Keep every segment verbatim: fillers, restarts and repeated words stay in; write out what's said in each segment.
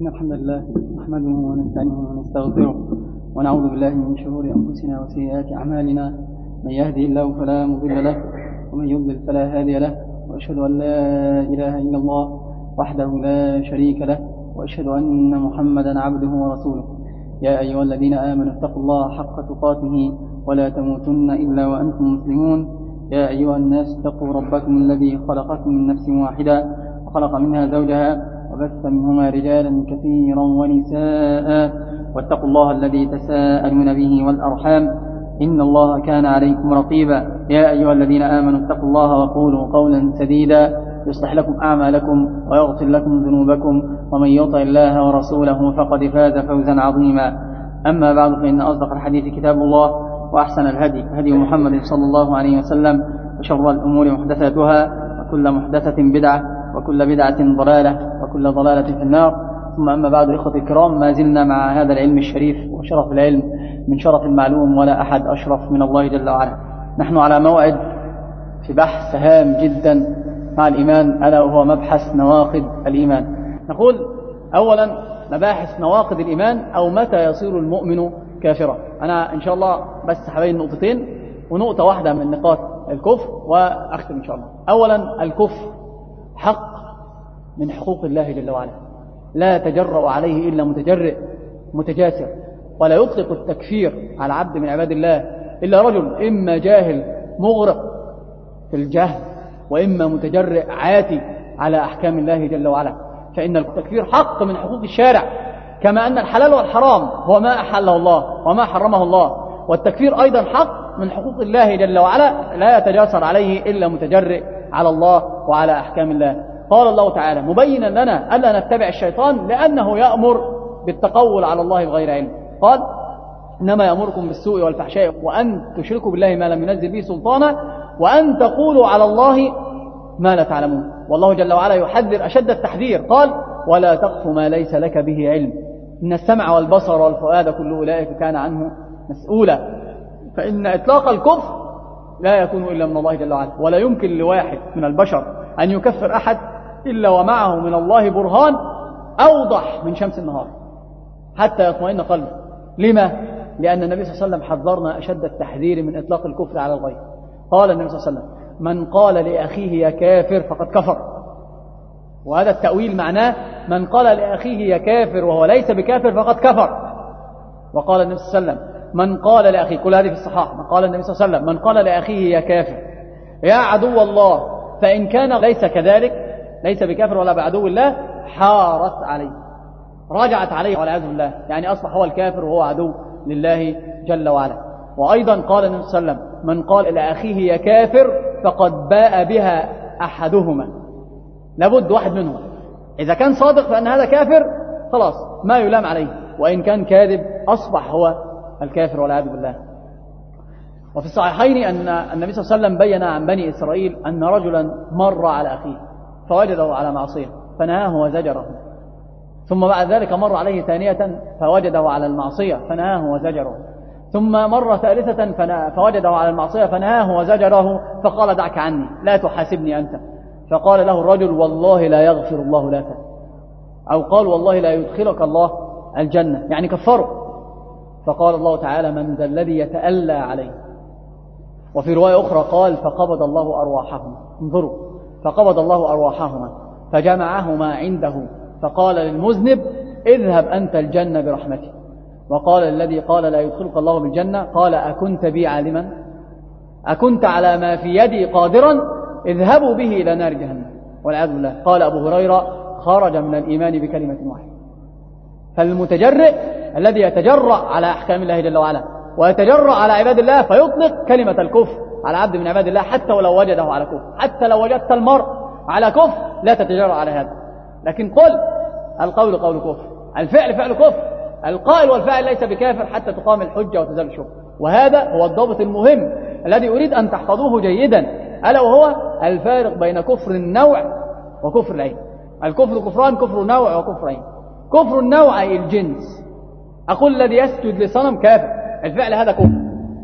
إن الحمد لله نحمده ونستعينه ونستغفره ونعوذ بالله من شرور أنفسنا وسيئات أعمالنا. من يهدي الله فلا مضل له ومن يضلل فلا هادي له، وأشهد أن لا إله إلا الله وحده لا شريك له، وأشهد أن محمدا عبده ورسوله. يا أيها الذين آمنوا اتقوا الله حق تقاته ولا تموتن إلا وأنتم مسلمون. يا أيها الناس اتقوا ربكم الذي خلقكم من نفس واحدة وخلق منها زوجها وبث منهما رجالا كثيرا ونساء، واتقوا الله الذي تساءلون به والأرحام إن الله كان عليكم رقيبا. يا أيها الذين آمنوا اتقوا الله وقولوا قولا سديدا يصلح لكم أعمالكم ويغفر لكم ذنوبكم، ومن يطع الله ورسوله فقد فاز فوزا عظيما. أما بعد، فإن أصدق الحديث كتاب الله، وأحسن الهدي هدي محمد صلى الله عليه وسلم، وشر الأمور محدثاتها، وكل محدثة بدعة، وكل بدعة ضلالة، وكل ضلالة في النار. ثم أما بعد، إخوة الكرام، ما زلنا مع هذا العلم الشريف، وشرف العلم من شرف المعلوم، ولا أحد أشرف من الله جل وعلا. نحن على موعد في بحث هام جدا مع الإيمان، ألا وهو مبحث نواقض الإيمان. نقول أولا مباحث نواقض الإيمان، أو متى يصير المؤمن كافرا. أنا إن شاء الله بس حبين نقطتين ونقطة واحدة من نقاط الكفر وأختم إن شاء الله. أولا، الكفر حق من حقوق الله جل وعلا، لا يتجرأ عليه إلا متجرئ متجاسر، ولا يطلق التكفير على عبد من عباد الله إلا رجل إما جاهل مغرق في الجهل، وإما متجرئ عاتي على أحكام الله جل وعلا. فإن التكفير حق من حقوق الشارع، كما أن الحلال والحرام هو ما أحله الله وما حرمه الله، والتكفير أيضا حق من حقوق الله جل وعلا، لا يتجاسر عليه إلا متجرئ على الله وعلى أحكام الله. قال الله تعالى مبينا لنا ألا نتبع الشيطان، لأنه يأمر بالتقول على الله بغير علم. قال إنما يأمركم بالسوء والفحشاء وأن تشركوا بالله ما لم ينزل به سلطانا وأن تقولوا على الله ما لا تعلمون. والله جل وعلا يحذر أشد التحذير، قال ولا تقف ما ليس لك به علم إن السمع والبصر والفؤاد كل أولئك كان عنه مسؤولا. فإن إطلاق الكفر لا يكون إلا من الله جل وعلا، ولا يمكن لواحد من البشر أن يكفر أحد إلا ومعه من الله برهان أوضح من شمس النهار حتى يطمئن قلبه. لما؟ لأن النبي صلى الله عليه وسلم حذرنا أشد التحذير من إطلاق الكفر على الغير. قال النبي صلى الله عليه وسلم من قال لأخيه يا كافر فقد كفر. وهذا التأويل معناه من قال لأخيه يا كافر وهو ليس بكافر فقد كفر. وقال النبي صلى الله عليه وسلم من قال لأخيه، كل هذه في الصحاح، من قال النبي صلى الله عليه وسلم من قال لأخيه يا كافر يا عدو الله، فإن كان ليس كذلك ليس بكافر ولا بعدو الله، حارت عليه، راجعت عليه والعياذ بالله، يعني أصبح هو الكافر وهو عدو لله جل وعلا. وأيضا قال النبي صلى الله عليه وسلم من قال لأخيه يا كافر فقد باء بها أحدهما. لابد واحد منهم، إذا كان صادق فأن هذا كافر خلاص ما يلام عليه، وإن كان كاذب أصبح هو الكافر والعياذ بالله. وفي الصحيحين أن النبي صلى الله عليه وسلم بين عن بني إسرائيل أن رجلا مر على أخيه فوجده على معصية فنهاه وزجره، ثم بعد ذلك مر عليه ثانية فوجده على المعصية فنهاه وزجره، ثم مر ثالثة فوجده على المعصية فنهاه وزجره، فقال دعك عني لا تحاسبني أنت. فقال له الرجل والله لا يغفر الله لك، أو قال والله لا يدخلك الله الجنة، يعني كفره. فقال الله تعالى من ذا الذي يتألى عليه. وفي رواية أخرى قال فقبض الله أرواحهما، انظروا، فقبض الله أرواحهما فجمعهما عنده، فقال للمذنب اذهب أنت الجنة برحمتي. وقال الذي قال لا يدخلك الله بالجنة قال أكنت بي عالما، أكنت على ما في يدي قادرا، اذهبوا به إلى نار جهنم والعياذ بالله. قال أبو هريرة خرج من الإيمان بكلمة واحدة. فالمتجرئ الذي يتجرأ على أحكام الله جل وعلا ويتجرأ على عباد الله فيطلق كلمة الكفر على عبد من عباد الله، حتى ولو وجده على كفر. حتى لو وجدت المرء على كفر لا تتجرأ على هذا، لكن قل القول قول كفر، الفعل فعل كفر، القائل والفاعل ليس بكافر حتى تقام الحجة وتزال الشبهة. وهذا هو الضابط المهم الذي أريد أن تحفظوه جيدا، ألا وهو الفارق بين كفر النوع وكفر العين. الكفر كفران، كفر نوع وكفر عين. كفر النوع الجنس، أقول الذي يسجد لصنم كافر، الفعل هذا كفر.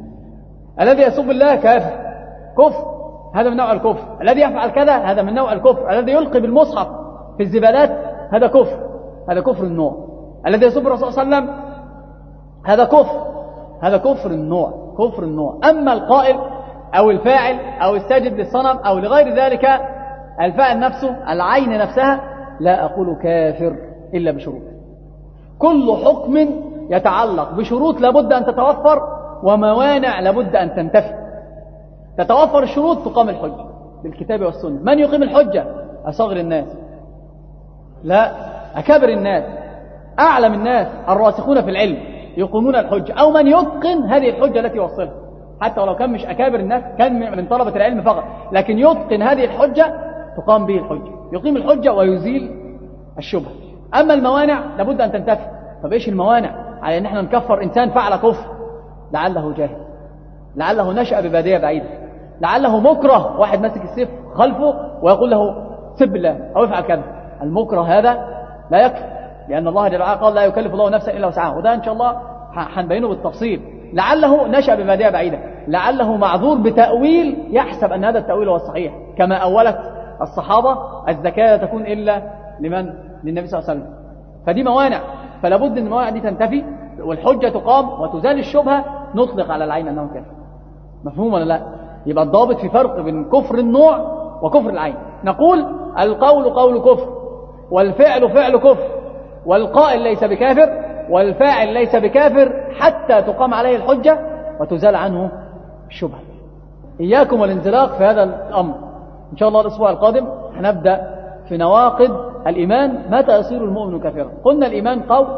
الذي يسب الله كافر، كفر، هذا من نوع الكفر. الذي يفعل كذا هذا من نوع الكفر. الذي يلقي بالمصحف في الزبالات هذا كفر. هذا كفر النوع. الذي يسب الرسول صلى الله عليه وسلم هذا كفر، هذا كفر النوع، كفر النوع. أما القائل أو الفاعل أو الساجد للصنم أو لغير ذلك، الفاعل نفسه، العين نفسها، لا أقول كافر إلا بشروط. كل حكم يتعلق بشروط لابد أن تتوفر وموانع لابد أن تنتفي. تتوفر الشروط تقام الحجة بالكتاب والسنة. من يقيم الحجة؟ أصغر الناس؟ لا، أكابر الناس، أعلم الناس، الراسخون في العلم يقومون الحجة، أو من يتقن هذه الحجة التي يوصلها، حتى ولو كان مش أكابر الناس، كان من طلبة العلم فقط، لكن يتقن هذه الحجة تقام به الحجة، يقيم الحجة ويزيل الشبهة. أما الموانع لابد أن تنتفي. طب إيش الموانع على أن احنا نكفر إنسان فعل كفر؟ لعله جاهل، لعله نشأ ببادية بعيدة، لعله مكره، واحد ماسك السيف خلفه ويقول له سب الله أو افعل كذا. المكره هذا لا يكفي، لأن الله جل وعلا قال لا يكلف الله نفسا إلا وسعها، وده إن شاء الله هنبينه بالتفصيل. لعله نشأ ببادية بعيدة، لعله معذور بتأويل يحسب أن هذا التأويل هو الصحيح، كما أولت الصحابة الزكاة لا تكون إلا لمن؟ للنبي صلى الله عليه وسلم. فدي موانع، فلا بد أن الموانع دي تنتفي والحجة تقام وتزال الشبهة، نطلق على العين أنه كافر. مفهوم ولا لا؟ يبقى الضابط في فرق بين كفر النوع وكفر العين. نقول القول قول كفر، والفعل فعل كفر، والقائل ليس بكافر والفاعل ليس بكافر حتى تقام عليه الحجة وتزال عنه الشبهة. إياكم والانزلاق في هذا الأمر. إن شاء الله الأسبوع القادم هنبدأ في نواقض الإيمان، متى يصير المؤمن كافرا. قلنا الإيمان قول،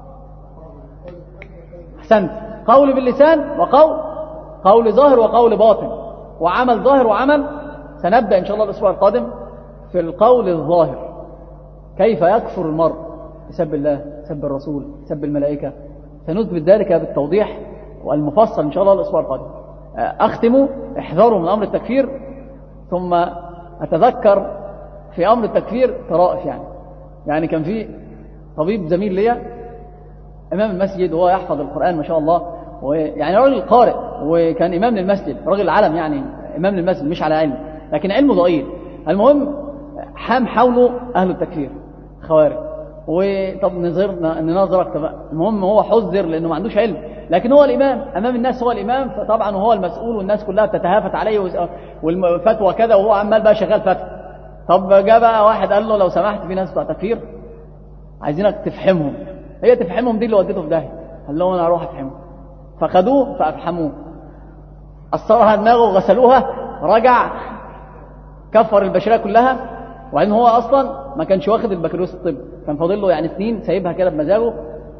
أحسنت، قول باللسان وقول قول ظاهر وقول باطن وعمل ظاهر وعمل. سنبدأ إن شاء الله الأسبوع القادم في القول الظاهر، كيف يكفر المرء بسب الله، سب الرسول، سب الملائكة. سنثبت ذلك بالتوضيح والمفصل إن شاء الله الأسبوع القادم. أختم، احذروا من أمر التكفير. ثم أتذكر في أمر التكفير طرائف، يعني يعني كان في طبيب زميل لي إمام المسجد وهو يحفظ القرآن ما شاء الله، ويعني راجل قارئ وكان إمام للمسجد، راجل علم يعني إمام للمسجد مش على علم، لكن علمه ضئيل. المهم حام حوله أهل التكفير خوارج، وطب نظر نناظرك. طب المهم هو حذر لأنه ما عندوش علم، لكن هو الإمام أمام الناس، هو الإمام، فطبعا هو المسؤول والناس كلها بتتهافت عليه والفتوى كذا، وهو عمال بقى شغال فتوى. طب جاء بقى واحد قال له لو سمحت في ناس بتوع تكفير عايزينك تفهمهم. هي تفهمهم دي اللي وديته في داهية. قال له انا اروح افهمهم. فخدوه فافحموه، قصرها دماغه وغسلوها، رجع كفر البشريه كلها. وبعدين هو اصلا ما كانش واخد البكالوريوس الطب، كان فاضل له يعني سنين سايبها كده بمزاجه.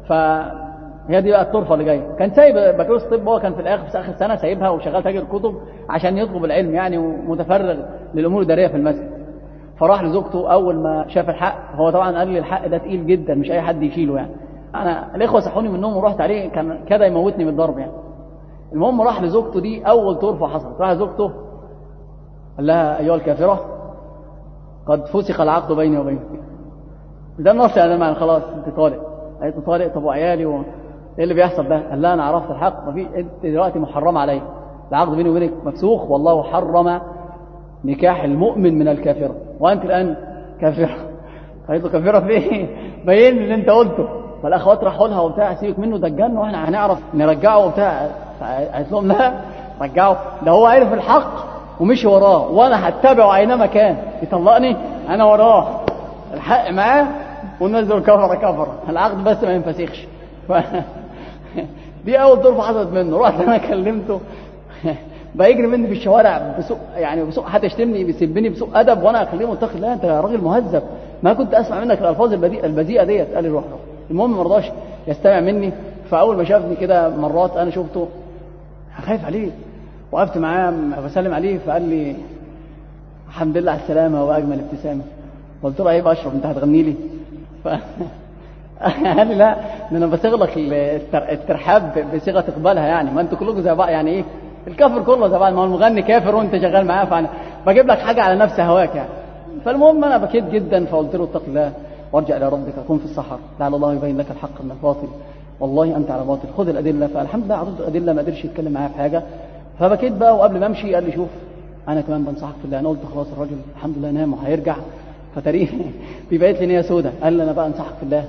فهي دي بقى الطرفه اللي جايه، كان سايب بكالوريوس الطب، هو كان في الاخر في اخر سنه سايبها وشغال تاجر كتب عشان يطلب العلم يعني، ومتفرغ للامور الاداريه في المسجد. فراح لزوجته اول ما شاف الحق، هو طبعا قال لي الحق ده تقيل جدا مش اي حد يشيله يعني. انا الاخوه صحوني من النوم ورحت عليه، كان كده يموتني بالضرب يعني. المهم راح لزوجته، دي اول طرفه حصلت. راح لزوجته قال لها ايها الكافره قد فسخ العقد بيني وبينك. ده النص يعني معنى خلاص انت طالق. قالت له طالق؟ طب وعيالي و... ايه اللي بيحصل ده؟ قال لها انا عرفت الحق، ما في انت دلوقتي محرمه علي، العقد بيني وبينك مفسوخ، والله حرم نكاح المؤمن من الكافره وانت الان كافره. قالت له كافره في ايه؟ بين اللي انت قلته. فالاخوات راحوا لها وبتاع، سيبك منه ده اتجن واحنا هنعرف نرجعه وبتاع. قالت لهم لا رجعه، ده هو عرف الحق ومشي وراه، وانا هتبعه اينما كان، يطلقني انا وراه، الحق معاه وننزل كفره كفره، العقد بس ما ينفسخش. ف... دي اول طرفه حصلت منه. رحت انا كلمته بقى يجري مني في الشوارع بسوء يعني بسوء، حتى يشتمني بيسبني بسوء ادب، وانا اكلمه اتقي الله انت راجل مهذب، ما كنت اسمع منك الالفاظ البذيئه البذيئه ديت. قال لي روح له. المهم ما رضاش يستمع مني. فاول ما شافني كده مرات انا شفته خايف عليه، وقفت معاه بسلم عليه، فقال لي الحمد لله على السلامه واجمل ابتسامه. قلت له عيب اشرف انت هتغني لي؟ ف... قال لي لا ده انا بصيغ لك الترحاب بصيغه تقبلها يعني، ما انتوا كلكم زي بعض يعني. ايه الكافر كله زي بعض، ما هو المغني كافر وانت شغال معاه، فانا بجيب لك حاجه على نفس هواك يعني. فالمهم انا بكيت جدا، فقلت له اتق الله وارجع الى ربك، كن في السحر لعل الله يبين لك الحق من الباطل، والله انت على باطل، خذ الادله. فالحمد لله عرضت الادله، ما قدرش يتكلم معايا في حاجه. فبكيت بقى، وقبل ما امشي قال لي شوف انا كمان بنصحك في الله. انا قلت خلاص الراجل الحمد لله نام وهيرجع، فتاريخ بيبقيت لي نيه سودة. قال لي انا بقى انصحك في الله،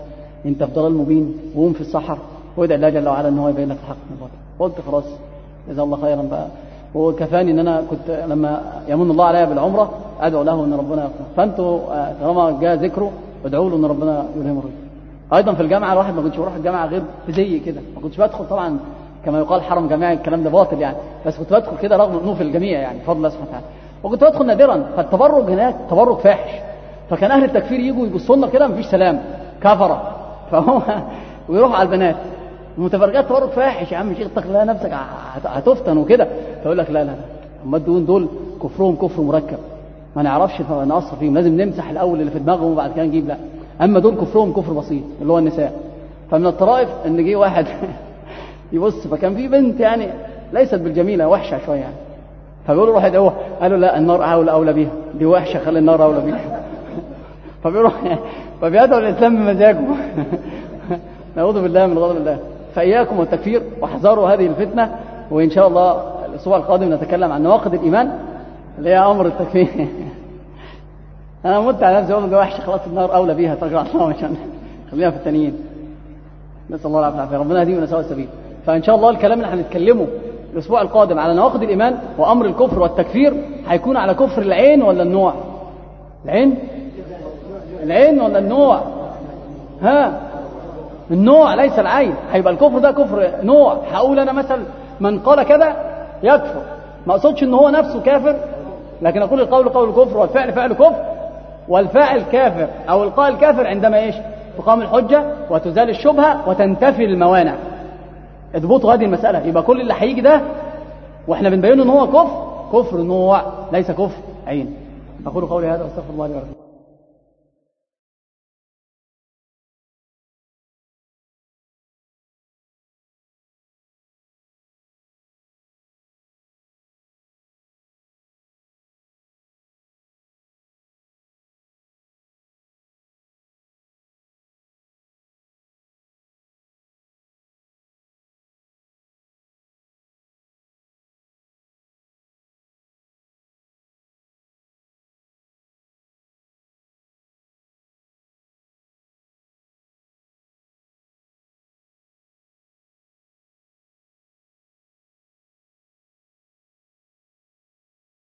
انت في ضلال مبين وقوم في السحر وادعي الله جل وعلا ان هو يبين لك الحق من الباطل. قلت خلاص جزاه الله خيرا بقى، وكفاني ان انا كنت لما يمن الله عليا بالعمره ادعو له ان ربنا يغفر. فانتوا طالما جاء ذكره ادعوا له ان ربنا يلهمه الرشد. ايضا في الجامعه الواحد ما كنتش بروح الجامعه غير في زي كده، ما كنتش بدخل طبعا كما يقال حرم جامعي، الكلام ده باطل يعني، بس كنت بدخل كده رغم انه في الجميع يعني بفضل الله سبحانه وتعالى، وكنت بدخل نادرا. فالتبرج هناك تبرج فاحش، فكان اهل التكفير يجوا يبصوا لنا كده مفيش سلام كفره، فهو ويروحوا على البنات المتبرجات تبرج فاحش. يا عم شيخ اتق الله نفسك هتفتن وكده، فيقول لك لا لا لا هم دول دول كفرهم كفر مركب ما نعرفش نقصر فيهم، لازم نمسح الاول اللي في دماغهم وبعد كده نجيب. لا اما دول كفرهم كفر بسيط اللي هو النساء. فمن الطرائف ان جه واحد يبص، فكان في بنت يعني ليست بالجميله وحشه شويه يعني، فبيقولوا روح ادعوها، قالوا لا النار اولى اولى بيها، دي وحشه خلي النار اولى بيها. فبيروح فبيدعو الاسلام بمزاجه. نعوذ بالله من غضب الله. فاياكم والتكفير واحذروا هذه الفتنه. وان شاء الله الاسبوع القادم نتكلم عن نواقض الايمان اللي هي امر التكفير. انا مت على نفسي اقول ده وحش خلاص النار اولى بيها، ترجع الله عشان خلينا في التانيين. نسال الله العافيه، ربنا يهدينا سواء السبيل. فان شاء الله الكلام اللي هنتكلمه الاسبوع القادم على نواقض الايمان وامر الكفر والتكفير هيكون على كفر العين ولا النوع؟ العين العين ولا النوع؟ ها النوع ليس العين. هيبقى الكفر ده كفر نوع. هقول انا مثلا من قال كذا يكفر، ما اقصدش ان هو نفسه كافر، لكن اقول القول قول كفر والفعل فعل كفر، والفاعل كافر او القائل كافر عندما ايش؟ تقام الحجه وتزال الشبهه وتنتفي الموانع. اضبطوا هذه المساله. يبقى كل اللي هيجي ده واحنا بنبينه ان هو كفر، كفر نوع ليس كفر عين. اقول قولي هذا واستغفر الله لي ولكم.